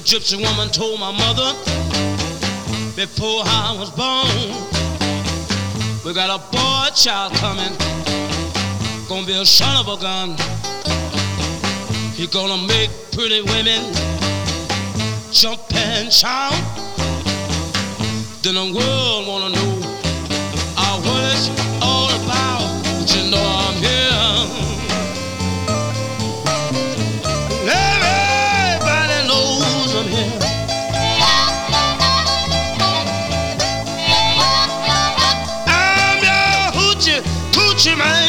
gypsy woman told my mother before I was born, we got a boy child coming, gonna be a son of a gun. He gonna make pretty women jump and shout. Then the world wanna know what it's all about. But you know I'm here. Everybody knows I'm here. I'm your hoochie coochie man.